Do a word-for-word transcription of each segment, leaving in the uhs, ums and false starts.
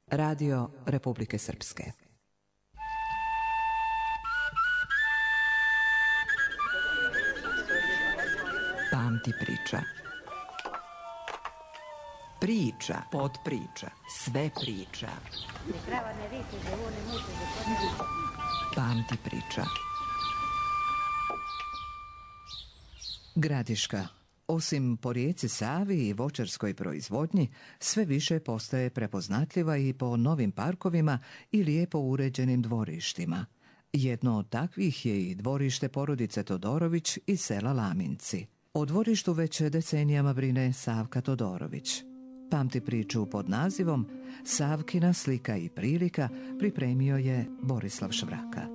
Radio Republike Srpske. Pamti priča. Priča, podpriča, sve priča. Pamti priča. Gradiška, osim po rijeci Savi i voćarskoj proizvodnji, sve više postaje prepoznatljiva i po novim parkovima i lijepo uređenim dvorištima. Jedno od takvih je i dvorište porodice Todorović iz sela Laminci. O dvorištu već decenijama brine Savka Todorović. Pamti priču pod nazivom Savkina slika i prilika pripremio je Borislav Švraka.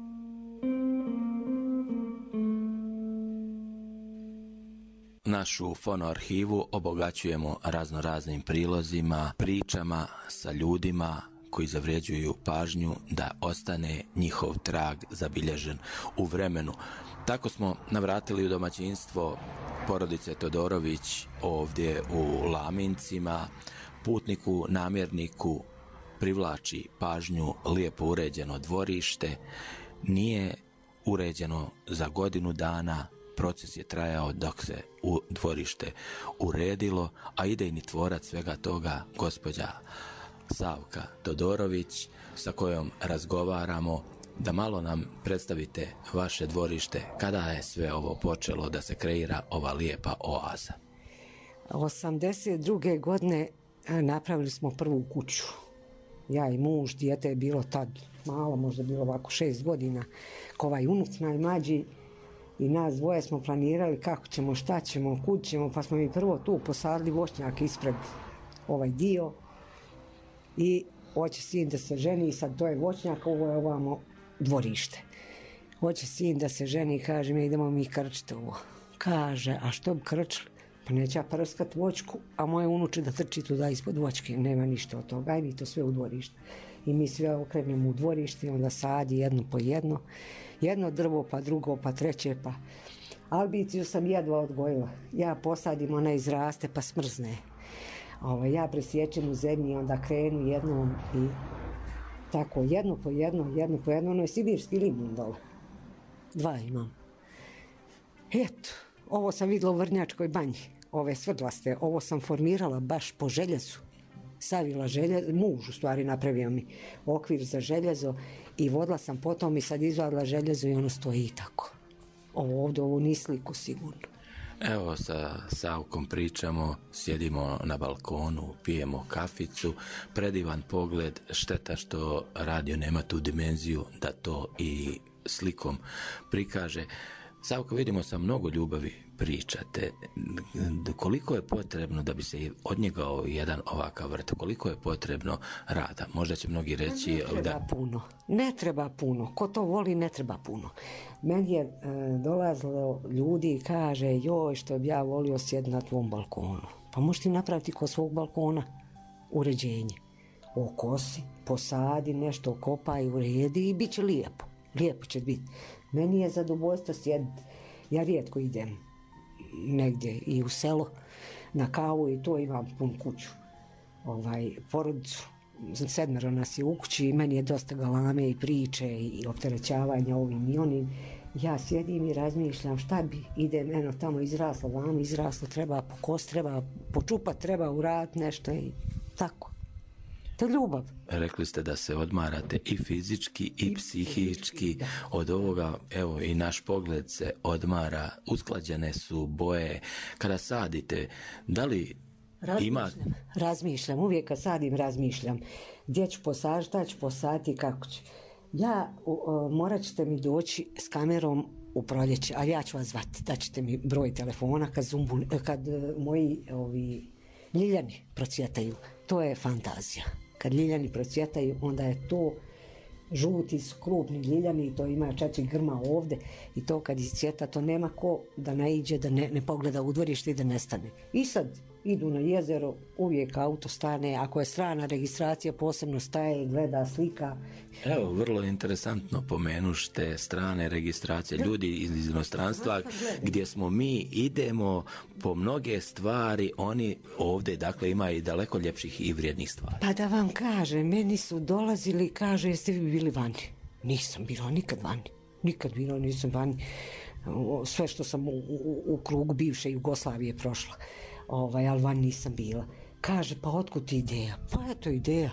Našu fonoarhivu obogaćujemo raznoraznim prilozima, pričama sa ljudima koji zavređuju pažnju da ostane njihov trag zabilježen u vremenu. Tako smo navratili u domaćinstvo porodice Todorović ovdje u Lamincima. Putniku, namjerniku privlači pažnju lijepo uređeno dvorište. Nije uređeno za godinu dana, proces je trajao dok se u dvorište uredilo, a idejni tvorac svega toga gospođa Savka Todorović, sa kojom razgovaramo. Da malo nam predstavite vaše dvorište, kada je sve ovo počelo da se kreira ova lijepa oaza? osamdeset druge godine napravili smo prvu kuću. Ja i muž, dijete je bilo tad malo, možda bilo ovako šest godina, ko ovaj unuk najmlađi, i nas dvoje smo planirali kako ćemo, šta ćemo, kud ćemo, pa smo mi prvo tu posadili voćnjak ispred ovaj dio i hoće sin da se ženi, sad to je voćnjak, ovo je ovamo dvorište. Hoće sin da se ženi, kaže mi idemo mi krčiti ovo. Kaže, a što bi krčili? Pa neće ja prskat voćku, a moje unuče da trči tuda ispod voćke, nema ništa od toga, aj mi to sve u dvorište. I mi sve okrenemo u dvorište i onda sadi jedno po jedno, jedno drvo pa drugo pa treće pa. Albiciju sam jedva odgojila, ja posadim, ona izraste pa smrzne. Ovo, ja presječem u zemlji i onda krenu jednom i tako jedno po jedno, jedno po jedno, ono je sibirski limun dole. Dva imam. Eto, ovo sam vidjela u Vrnjačkoj banji, ove svrdlaste, ovo sam formirala baš po željezu. Savila željezo, muž u stvari napravio mi okvir za željezo i vodila sam potom i sad izvadila željezo i ono stoji tako. Ovo ovdje, ovo ni sliku sigurno. Evo, sa Savkom pričamo, sjedimo na balkonu, pijemo kaficu, predivan pogled, šteta što radio nema tu dimenziju da to i slikom prikaže. Savko, vidimo, sa mnogo ljubavi pričate. Koliko je potrebno da bi se odnjegao jedan ovakav vrt? Koliko je potrebno rada? Možda će mnogi reći... Ne treba da... puno. Ne treba puno. Ko to voli, ne treba puno. Meni je e, dolazilo ljudi i kaže, joj, što bi ja volio sjeti na tvom balkonu. Pa možeš ti napraviti kod svog balkona uređenje. Okosi, posadi, nešto okopaj, uredi i bit će lijepo. Lijepo će biti. Meni je zadovoljstvo sjediti. Ja rijetko idem negdje i u selo na kavu i to imam pun kuću. Ovaj, porodicu, sedmero nas je u kući i meni je dosta galame i priče i opterećavanja ovim i onim. Ja sjedim i razmišljam šta bi, idem, eno tamo izraslo, vamo izraslo, treba pokos, treba počupat, treba uraditi nešto i tako. To je ljubav. Rekli ste da se odmarate i fizički i, I psihički da. Od ovoga, evo i naš pogled se odmara, usklađene su boje. Kada sadite, da li razmišljam, ima... Razmišljam, uvijek kad sadim razmišljam. Gdje ću posaditi, šta ću posaditi i kako ću. Ja, o, morat ćete mi doći s kamerom u proljeće, ali ja ću vas zvati, da ćete mi broj telefona kad, zumbu, kad moji ovi ljiljani procvjetaju. To je fantazija. Kad ljiljani procvjetaju, onda je to žuti su krupni ljiljani, to ima četiri grma ovdje i to kad iscvjeta, to nema ko da naiđe, da ne, ne pogleda u dvorište i da nestane. I sad idu na jezero, uvijek auto stane, ako je strana registracija posebno staje, gleda, slika. Evo, vrlo interesantno pomenušte strane registracije, ljudi iz inostranstva gdje smo mi, idemo po mnoge stvari, oni ovdje dakle imaju i daleko ljepših i vrijednih stvari. Pa da vam kažem, meni su dolazili, kaže, jeste vi bili vani? Nisam bila nikad vani, nikad bila nisam vani. Sve što sam u, u, u krugu bivše Jugoslavije prošla, ovaj, ali van nisam bila. Kaže, pa otkud ti ideja? Pa eto ideja.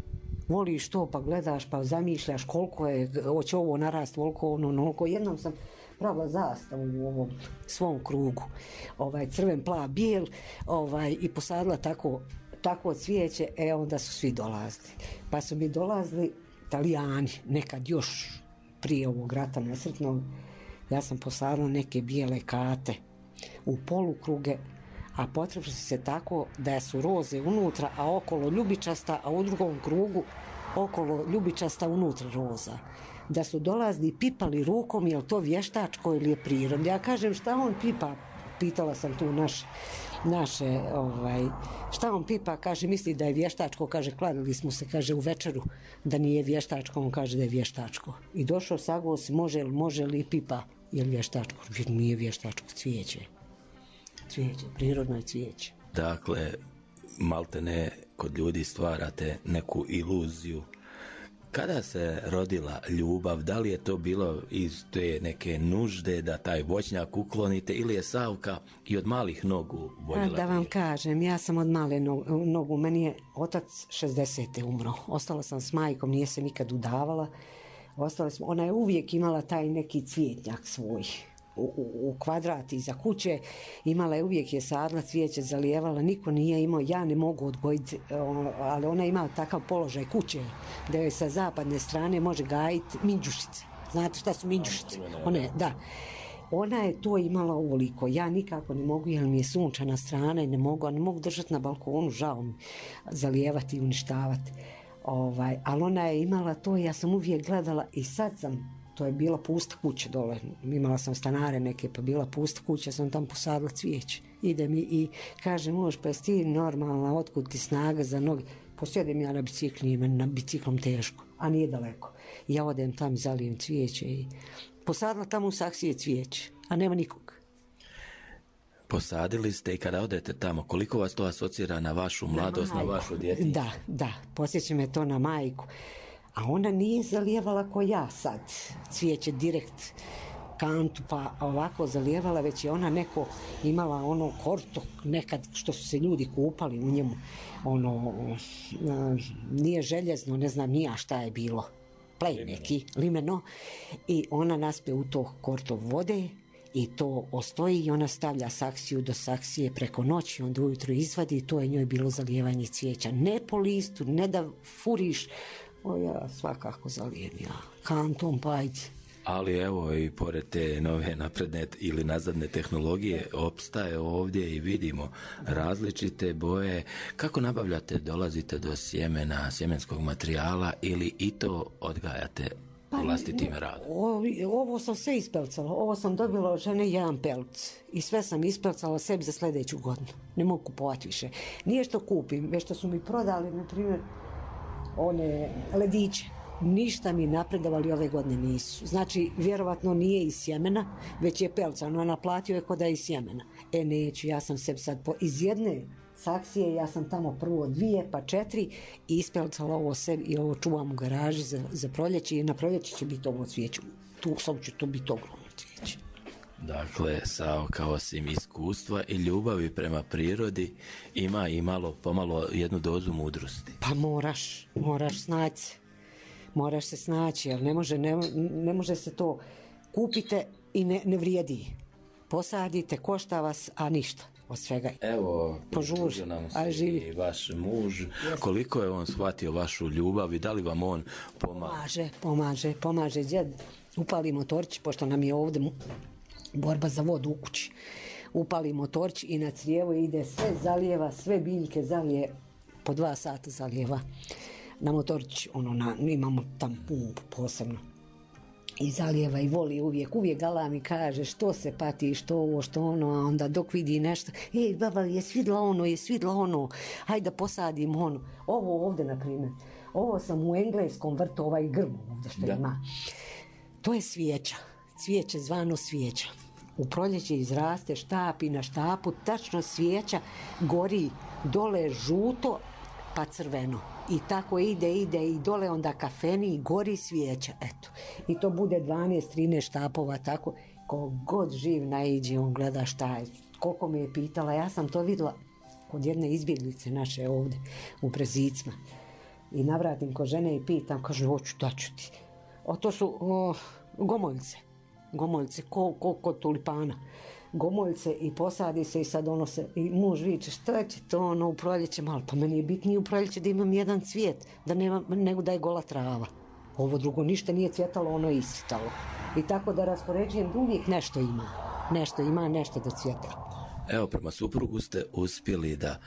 Voliš to, pa gledaš, pa zamišljaš koliko je, hoće ovo narast, koliko ono, onoliko. Jednom sam pravila zastavu u ovom svom krugu, ovaj, crven, plav, bijel, ovaj, i posadila tako, tako cvijeće, e onda su svi dolazili. Pa su mi dolazili Italijani, nekad još prije ovog rata nesretnog. Ja sam posadila neke bijele kate u polukruge, a potrebno se tako da su roze unutra, a okolo ljubičasta, a u drugom krugu okolo ljubičasta, unutra roza. Da su dolazili i pipali rukom, je li to vještačko ili je prirodno. Ja kažem, šta on pipa? Pitala sam tu naše, naše ovaj, šta on pipa? Kaže, misli da je vještačko, kaže, kladili smo se, kaže, u večeru, da nije vještačko, on kaže da je vještačko. I došao sagos, može li, može li pipa, je li vještačko? Nije vještačko, cvijeće. Cvijeće, prirodno je cvijeće. Dakle, malte ne kod ljudi stvarate neku iluziju. Kada se rodila ljubav, da li je to bilo iz te neke nužde da taj voćnjak uklonite ili je Savka i od malih nogu voljela? Da vam kažem, ja sam od male nogu, meni je otac šezdesete umro. Ostala sam s majkom, nije se nikad udavala. Ostala smo, ona je uvijek imala taj neki cvijetnjak svoj. U, u, u kvadrat iza kuće, imala je uvijek je sadla, cvijeće zalijevala, niko nije imao, ja ne mogu odgojiti, ali ona je imala takav položaj kuće, da joj sa zapadne strane može gajiti minđušice. Znate šta su minđušice? One, da. Ona je to imala ovoliko, ja nikako ne mogu, jer mi je sunčana strana i ne mogu, a ne mogu držati na balkonu, žao mi, zalijevati i uništavati. Ovaj, ali ona je imala to, ja sam uvijek gledala i sad sam, to je bila pusta kuća dole, imala sam stanare neke, pa bila pusta kuća, sam tam posadila cvijeće. Ide mi i kaže, muž, pa jesi ti normalna, otkud ti snaga za noge? Posjedim ja na bicikli, meni na biciklom teško, a nije daleko. I ja odem tam i zalijem cvijeće i posadila tamo u saksije cvijeće, a nema nikog. Posadili ste i kada odete tamo, koliko vas to asocira na vašu mladost, na, na vašu djetinjstvo? Da, da, posjeća me to na majku. A ona nije zalijevala ko ja sad, cvijeće direkt kantu, pa ovako zalijevala, već je ona neko imala ono korto nekad što su se ljudi kupali u njemu, ono, nije željezno, ne znam nija šta je bilo, plej neki, limeno, i ona naspe u to korto vode i to ostoji i ona stavlja saksiju do saksije preko noći, onda ujutro izvadi i to je njoj bilo zalijevanje cvijeća. Ne po listu, ne da furiš, o ja svakako zalijem ja, kantom, pa ajde. Ali evo i pored te nove napredne ili nazadne tehnologije opstaje ovdje i vidimo različite boje. Kako nabavljate, dolazite do sjemena, sjemenskog materijala ili i to odgajate pa, vlastitim radom? Ovo sam sve ispelcala, ovo sam dobila od žene jedan pelc i sve sam ispelcala sebi za sljedeću godinu. Ne mogu kupovati više. Nije što kupim, već što su mi prodali, na primjer, one lediće. Ništa mi napredovali ove godine nisu. Znači, vjerovatno nije iz sjemena, već je pelcano, a naplatio je kod da je iz sjemena. E, neću, ja sam sebi sad po, iz jedne saksije, ja sam tamo prvo dvije, pa četiri i ispelcala ovo sebi i ovo čuvam u garaži za, za proljeće i na proljeće će biti ovo cvijeće. Tu sad će to biti ogromno cvijeće. Dakle, Savka osim iskustva i ljubavi prema prirodi ima i malo, pomalo jednu dozu mudrosti. Pa moraš, moraš snaći se. Moraš se snaći, jer ne može, ne, ne može se to kupite i ne, ne vrijedi. Posadite, košta vas, a ništa od svega. Evo, požuži nam se i vaš muž. Koliko je on shvatio vašu ljubav i da li vam on pomaže? Pomaže, pomaže, pomaže. Djed, upali motorć, pošto nam je ovdje borba za vodu u kući. Upali motorć i na crijevo ide sve zalijeva, sve biljke zalije, po dva sata zalijeva. Na motorć, ono, na, imamo tam pumpu posebno. i zalijeva i voli uvijek, uvijek galami kaže što se pati, što ovo, što ono, a onda dok vidi nešto, ej baba, je svidla ono, je svidla ono, hajde da posadim ono, ovo ovdje na primjer, ovo sam u engleskom vrtu, ovaj grm ovdje što da. Ima, to je svijeća, cvijeće zvano svijeća. U proljeće izraste štap i na štapu tačno svijeća gori dole žuto pa crveno. I tako ide, ide i dole onda kafeni i gori svijeća. Eto. I to bude dvanaest trinaest štapova tako. Kogod živ naiđe, on gleda šta je. Koliko me je pitala, ja sam to vidjela kod jedne izbjeglice naše ovdje u Brezicima. I navratim kod žene i pitam, kaže, hoću, daću ti. O, to su o, gomoljce. Gomoljce, ko, ko, kod tulipana. Gomoljce i posadi se i sad ono se, i muž viče, šta će to ono u proljeće malo, pa meni je bitnije u proljeće da imam jedan cvijet, da nema, nego da je gola trava. Ovo drugo ništa nije cvjetalo, ono je iscvjetalo. I tako da raspoređujem, uvijek nešto ima, nešto ima, nešto da cvjeta. Evo, prema suprugu ste uspjeli da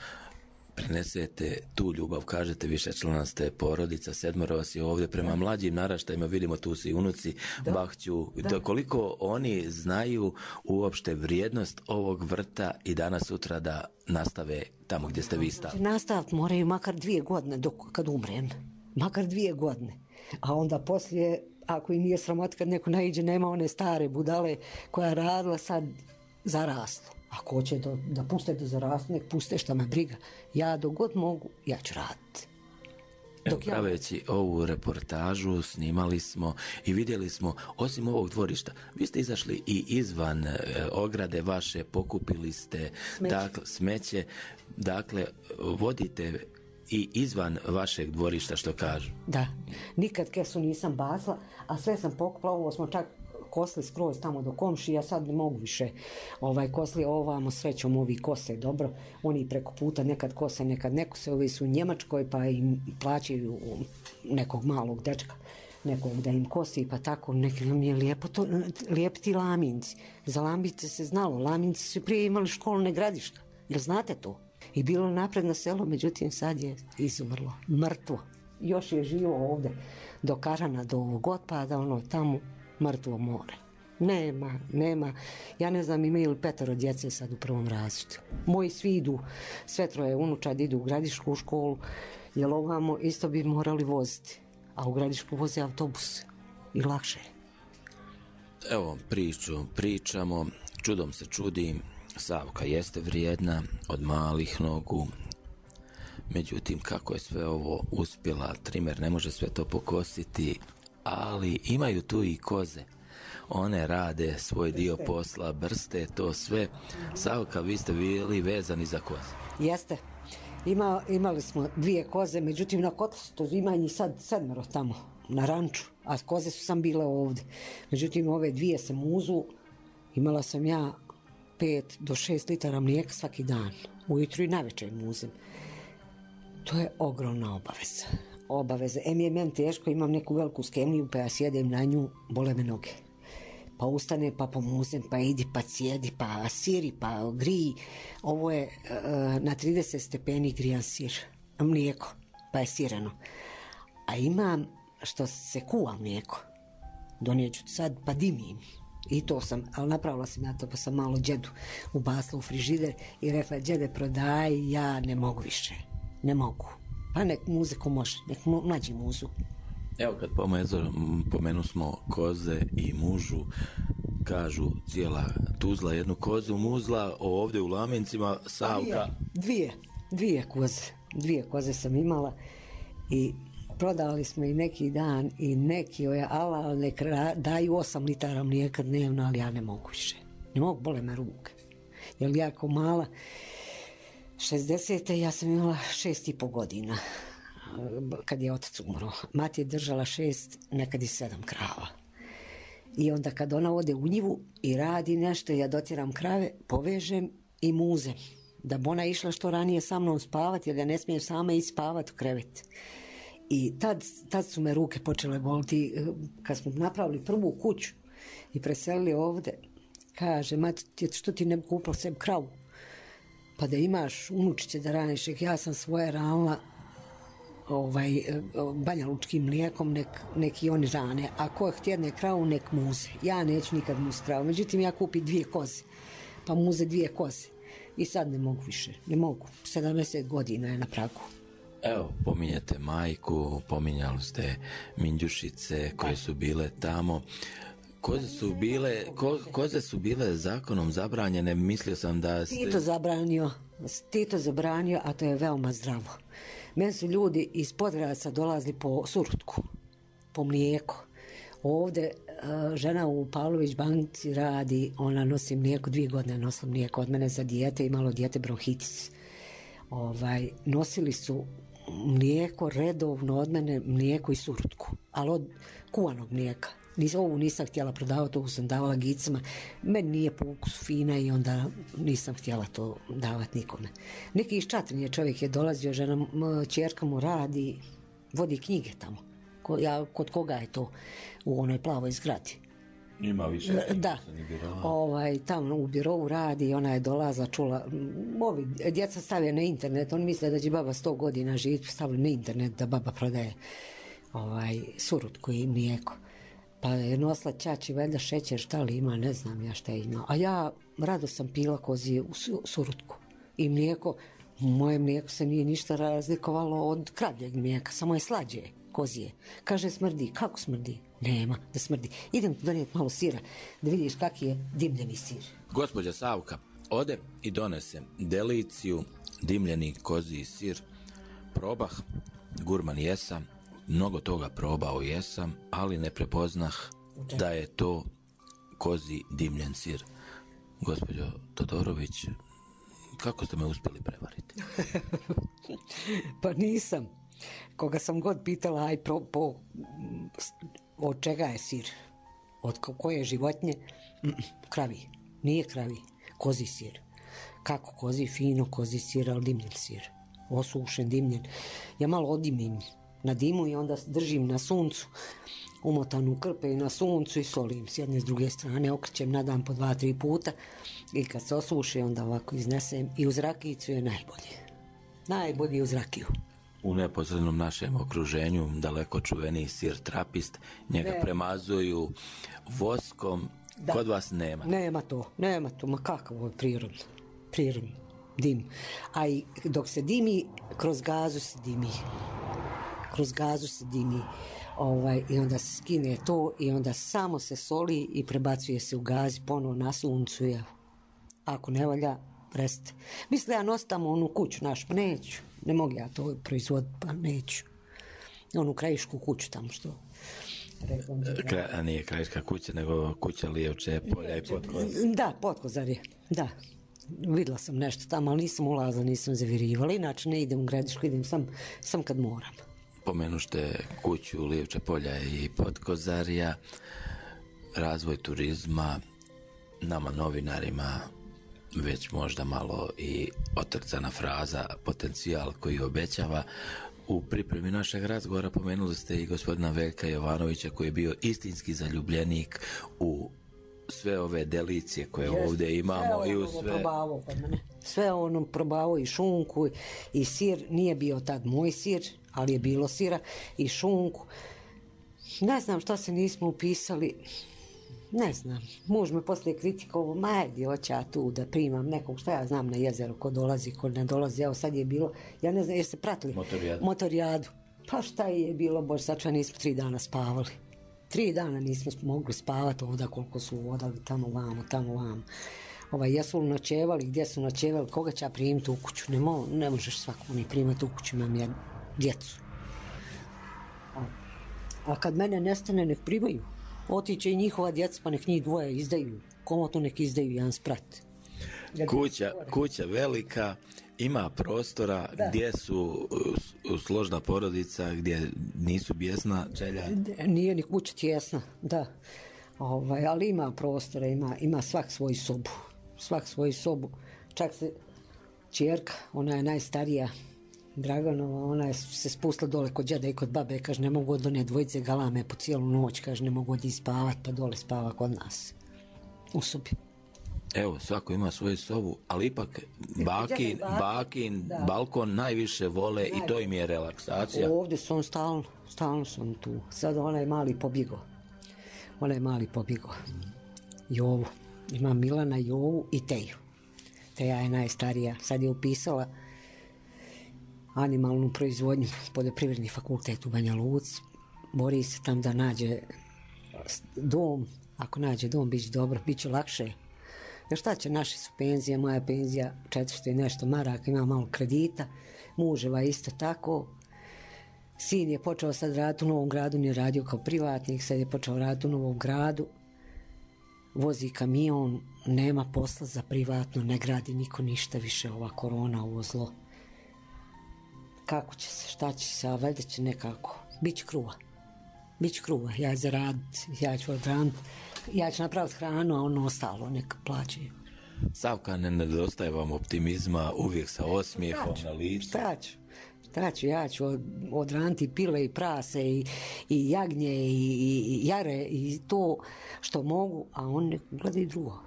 prenesete tu ljubav, kažete više člana ste porodica, sedmero vas je ovdje, prema da. Mlađim naraštajima vidimo tu si unuci, da. Bahću, da. Koliko oni znaju uopšte vrijednost ovog vrta i danas sutra da nastave tamo gdje ste vi stali. Nastaviti moraju makar dvije godine dok kad umrem, makar dvije godine, a onda poslije, ako i nije sramot kad neko naiđe, nema one stare budale koja radila sad zaraslo. Ako hoće da, da puste da zarastu, nek puste, šta me briga. Ja dok god mogu, ja ću raditi. Evo, praveći ja... ovu reportažu snimali smo i vidjeli smo, osim ovog dvorišta, vi ste izašli i izvan e, ograde vaše, pokupili ste smeće. Dakle, smeće, dakle, vodite i izvan vašeg dvorišta, što kažu. Da, nikad kesu nisam bacila, a sve sam pokupila, ovo smo čak kosli skroz tamo do komši, ja sad ne mogu više ovaj, kosli ovamo, srećom ovi kose dobro, oni preko puta nekad kose, nekad ne kose, ovi su u Njemačkoj pa im plaćaju nekog malog dečka, nekog da im kosi, pa tako, neki nam je lijepo to, lijepi ti laminci. Za lamince se znalo, laminci su prije imali školne gradišta, jel znate to? I bilo napredno selo, međutim sad je izumrlo, mrtvo. Još je živo ovdje do Karana, do ovog otpada, ono tamo, mrtvo more. Nema, nema. Ja ne znam imaju li petero djece sad u prvom razredu. Moji svi idu, sve troje unučad idu u Gradišku školu, jer ovamo isto bi morali voziti. A u Gradišku voze autobus i lakše. Evo, priču pričamo, čudom se čudim. Savka jeste vrijedna od malih nogu. Međutim, kako je sve ovo uspjela, trimer ne može sve to pokositi, ali imaju tu i koze. One rade svoj dio posla, brste, to sve. Savka, vi ste bili vezani za koze. Jeste. Ima, imali smo dvije koze, međutim na Kotlistu ima i sad sedmero tamo, na ranču, a koze su sam bile ovdje. Međutim, ove dvije se muzu, imala sam ja pet do šest litara mlijeka svaki dan, ujutru i navečer muzem. To je ogromna obaveza. Obaveze. Em je meni teško, imam neku veliku skemiju, pa ja sjedem na nju, bole me noge. Pa ustane, pa pomuzem, pa idi, pa sjedi, pa siri, pa griji. Ovo je uh, na trideset stepeni grijan sir, mlijeko, pa je sireno. A imam što se kuva mlijeko. Donijeću sad, pa dimim. I to sam, ali napravila sam ja to, pa sam malo džedu ubasla u frižider i rekla, džede, prodaj, ja ne mogu više. Ne mogu. Pa nek muze ko može, nek mlađi muzu. Evo kad pomenu smo koze i mužu, kažu cijela Tuzla jednu kozu muzla, ovdje u Lamencima Savka. Dvije, dvije koze, dvije koze sam imala i prodali smo i neki dan i neki je ala nek daju osam litara mlijeka dnevno, ali ja ne mogu više. Ne mogu, bole me ruke. Jer ja ko mala, šezdesete ja sam imala šest i po godina kad je otac umro. Mati je držala šest, nekad i sedam krava. I onda kad ona ode u njivu i radi nešto, ja dotiram krave, povežem i muzem. Da bi ona išla što ranije sa mnom spavati, jer ja ne smijem sama ići spavati u krevet. I tad, tad su me ruke počele boliti. Kad smo napravili prvu kuću i preselili ovdje, kaže, mati, što ti ne bi kupila sebi kravu? Pa da imaš unučiće da raniš, ja sam svoje ravnila ovaj, banjalučkim mlijekom, nek, neki oni rane, a ko htjedne kravu, nek muze. Ja neću nikad muz kravu, međutim ja kupim dvije koze, pa muze dvije koze. I sad ne mogu više, ne mogu. sedamdeset godina je na pragu. Evo, pominjete majku, pominjali ste minđušice koje su bile tamo. Koze su bile, ko, koze su bile zakonom zabranjene, mislio sam da ste... Tito zabranio, Tito zabranio, a to je veoma zdravo. Meni su ljudi iz Podgradca dolazili po surutku, po mlijeko. Ovdje žena u Pavlović banci radi, ona nosi mlijeko, dvije godine nosila mlijeko od mene za dijete, imalo dijete bronhitis. Ovaj, nosili su mlijeko redovno od mene, mlijeko i surutku, ali od kuvanog mlijeka. Nis, ovu nisam htjela prodavati, ovu sam davala gicama. Meni nije po ukusu fina i onda nisam htjela to davati nikome. Neki iz Čatrinje čovjek je dolazio, žena, ćerka mu radi, vodi knjige tamo. Ko, ja, kod koga je to u onoj plavoj zgradi? Ima više. Da, ovaj, tamo u birovu radi, ona je dolazla, čula, ovi djeca stavljaju na internet, oni misle da će baba sto godina živjeti, stavljaju na internet da baba prodaje ovaj, surutku i mlijeko. Pa je nosila ćaći, valjda šećer, šta li ima, ne znam ja šta je imao. A ja rado sam pila kozije u surutku i mlijeko. Moje mlijeko se nije ništa razlikovalo od kravljeg mlijeka, samo je slađe kozije. Kaže, smrdi. Kako smrdi? Nema da smrdi. Idem donijeti malo sira da vidiš kak je dimljeni sir. Gospođa Savka ode i donese deliciju, dimljeni koziji sir. Probah, gurman jesam, mnogo toga probao jesam, ali ne prepoznah da je to kozji dimljen sir. Gospođo Todorović, kako ste me uspjeli prevariti? Pa nisam. Koga sam god pitala, aj pro, po, od čega je sir? Od koje životinje? Kravi. Nije kravi. Kozji sir. Kako kozji? Fino kozji sir, ali dimljen sir. Osušen, dimljen. Ja malo odimim na dimu i onda držim na suncu, umotan u krpe i na suncu i solim s jedne s druge strane, okrećem na dan po dva, tri puta i kad se osuši onda ovako iznesem i uz rakijicu je najbolje. Najbolje uz rakiju. U neposrednom našem okruženju daleko čuveni sir trapist, njega ne. Premazuju voskom, da. Kod vas nema. Nema to, nema to, ma kakav ovo je prirodno, prirodno, dim. A i dok se dimi, kroz gazu se dimi. Kroz gazu se dimi ovaj, i onda se skine to i onda samo se soli i prebacuje se u gazi ponovo na suncu. Ja. Ako ne valja, preste. Misle ja nosim tamo onu kuću našu, neću. Ne mogu ja to proizvoditi, pa neću. Onu krajišku kuću tamo što... Kra, a nije krajiška kuća, nego kuća Lijevče, Polja i Potkozar. Da, Potkozar je, da. Vidjela sam nešto tamo, ali nisam ulazila, nisam zavirivala. Inače ne idem u Gradišku, idem sam, sam kad moram. Pomenušte kuću Lijevče, Polja i Potkozarja, razvoj turizma, nama novinarima već možda malo i otrcana fraza, potencijal koji obećava. U pripremi našeg razgovora pomenuli ste i gospodina Veljka Jovanovića koji je bio istinski zaljubljenik u sve ove delicije koje Jest, ovdje imamo. Sve i u ono sve... probavao kod mene. Sve ono probavao i šunku i sir. Nije bio tad moj sir, ali je bilo sira i šunku. Ne znam što se nismo upisali. Ne znam. Muž me poslije kritikovao, ma ajde, hoće ja tu da primam nekog, šta ja znam na jezero, ko dolazi, ko ne dolazi. Evo sad je bilo, ja ne znam, jeste pratili? Motorijadu. Motorijadu. Pa šta je bilo, bož, sačva nismo tri dana spavali. Tri dana nismo mogli spavati ovdje koliko su vodali tamo vamo, tamo vamo. Ovaj, jesu li noćevali, gdje su noćevali, koga će ja primiti u kuću? Ne, mo, ne možeš svakog ni primati u kuću, imam ja djecu. A, a kad mene nestane, nek primaju. Otiće i njihova djeca, pa nek njih dvoje izdaju. Komotno nek izdaju jedan sprat. Kuća, kuća velika, ima prostora, da. Gdje su uh, složna porodica, gdje nisu bijesna čelja. Nije ni kuća tjesna, da. Ovaj, ali ima prostora, ima, ima svak svoju sobu. Svak svoju sobu. Čak se ćerka, ona je najstarija, Draganova, ona je se spustila dole kod djeda i kod babe, kaže, ne mogu od one dvojice galame po cijelu noć, kaže, ne mogu od spavati, pa dole spava kod nas. U sobi. Evo, svako ima svoju sobu, ali ipak bakin, bakin da. balkon najviše vole Naj... i to im je relaksacija. Ovdje su on stalno, stalno su on tu. Sad onaj mali pobigo. Onaj mali pobigo. Jovu. Ima Milana, Jovu i Teju. Teja je najstarija. Sad je upisala animalnu proizvodnju, poljoprivredni fakultet u Banja Luci. Bori se tam da nađe dom. Ako nađe dom, bit će dobro, bit će lakše. Jer šta će, naše su penzije, moja penzija četiristo i nešto maraka, ima malo kredita, muževa isto tako. Sin je počeo sad raditi u Novom Gradu, nije radio kao privatnik, sad je počeo raditi u Novom Gradu. Vozi kamion, nema posla za privatno, ne gradi niko ništa više, ova korona, ovo zlo. Kako će se, šta će se, a valjda će nekako, bit će kruva. Biće kruva, ja ću zaraditi, ja ću odraniti, ja ću napraviti hranu, a ono ostalo neka plaćaju. Savka, ne nedostaje vam optimizma, uvijek sa osmijehom na licu. Šta ću, šta ću, ja ću odraniti pile i prase i, i jagnje i, i jare i to što mogu, a on ne gleda i drugo.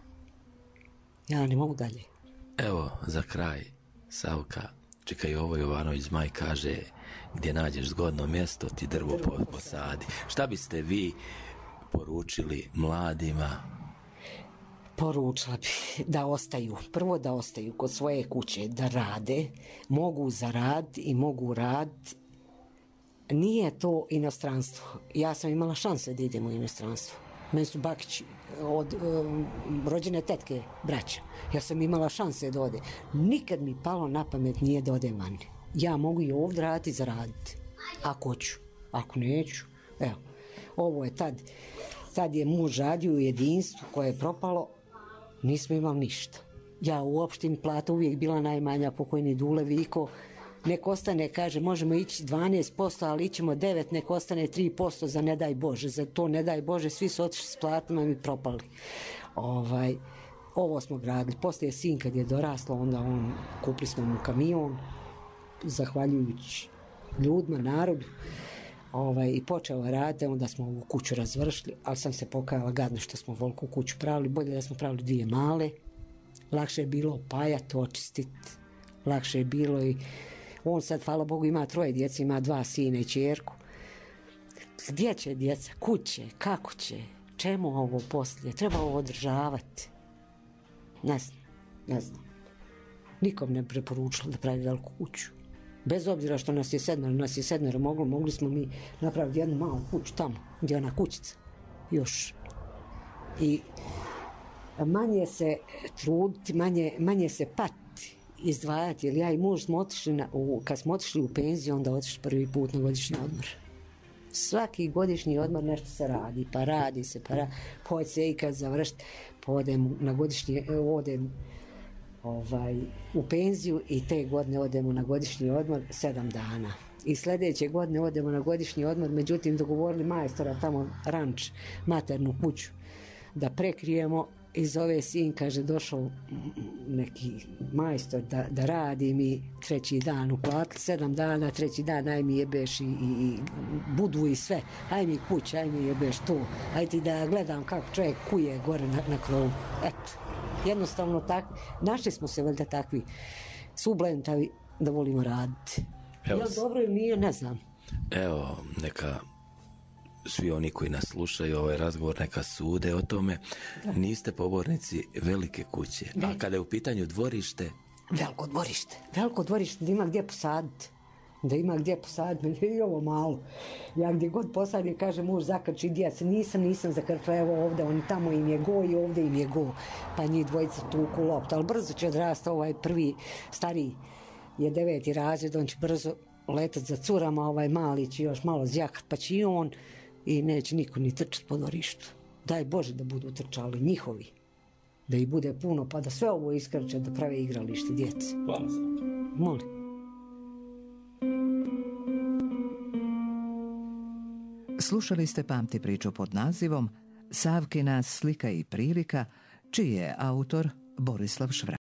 Ja ne mogu dalje. Evo, za kraj, Savka, čekaj, ovo Jovanović Zmaj kaže, gdje nađeš zgodno mjesto, ti drvo posadi. Šta biste vi poručili mladima? Poručila bi da ostaju, prvo da ostaju kod svoje kuće, da rade, mogu zaraditi i mogu raditi. Nije to inostranstvo. Ja sam imala šanse da idem u inostranstvo. Meni su bakići od um, rođene tetke, braća. Ja sam imala šanse da ode. Nikad mi palo na pamet nije da odem vani. Ja mogu i ovdje raditi i zaraditi. Ako hoću. Ako neću. Evo, ovo je tad. Tad je muž radio u jedinstvu koje je propalo. Nismo imali ništa. Ja u opštini plata uvijek bila najmanja, pokojni Dule Viko. Nek ostane, kaže, možemo ići dvanaest posto, ali ićemo devet, nek ostane tri posto za ne daj Bože. Za to ne daj Bože, svi su otišli s platima i propali. Ovaj, ovo smo gradili. Poslije sin kad je doraslo, onda on, kupili smo mu kamion, zahvaljujući ljudima, narodu, ovaj, i počeo raditi, onda smo ovu kuću razvršili, ali sam se pokajala gadno što smo veliku kuću pravili, bolje da smo pravili dvije male, lakše je bilo opajati, očistiti, lakše je bilo i on sad, hvala Bogu, ima troje djece, ima dva sina i ćerku. Gdje će djeca, kuće, kako će, čemu ovo poslije, treba ovo održavati. Ne znam, ne znam. Nikom ne preporučilo da pravi veliku kuću. Bez obzira što nas je sedmero, nas je sedmero moglo, mogli smo mi napraviti jednu malu kuću tamo, gdje je ona kućica, još. I manje se truditi, manje, manje se patiti, izdvajati, jer ja i muž smo otišli, na, u, kad smo otišli u penziju, onda otišli prvi put na godišnji odmor. Svaki godišnji odmor nešto se radi, pa radi se, pa radi, pođe se i kad završiti, pa odem na godišnji, odem ovaj, u penziju i te godine odemo na godišnji odmor sedam dana. I sljedeće godine odemo na godišnji odmor, međutim dogovorili majstora tamo ranč, maternu kuću, da prekrijemo i zove sin, kaže, došao neki majstor da, da radi mi treći dan, uplatili sedam dana, treći dan, aj mi jebeš i, i, i budu i sve, aj mi kuće, aj mi jebeš to, aj ti da gledam kako čovjek kuje gore na, na krovu, eto. Jednostavno tako, našli smo se valjda takvi sublentavi da volimo raditi. Evo, jel dobro ili nije, ne znam. Evo, neka svi oni koji nas slušaju ovaj razgovor neka sude o tome. Da. Niste pobornici velike kuće. Ne. A kada je u pitanju dvorište? Veliko dvorište. Veliko dvorište da ima gdje posaditi. Da ima gdje posaditi. I ovo malo. Ja gdje god posadim, kaže muž, zakrči djeca. Nisam, nisam zakrčila. Evo ovdje, oni tamo im je go i ovdje im je go. Pa njih dvojica tuku loptu. Ali brzo će odrasti ovaj prvi, stariji je deveti razred. On će brzo letat za curama. Ovaj mali će još malo zjakat. Pa će i on. I neće niko ni trčati po dvorištu. Daj Bože da budu trčali njihovi. Da ih bude puno, pa da sve ovo iskrče, da prave igralište djeci. Hvala sam. Molim. Slušali ste Pamti priču pod nazivom Savkina slika i prilika, čiji je autor Borislav Švraj.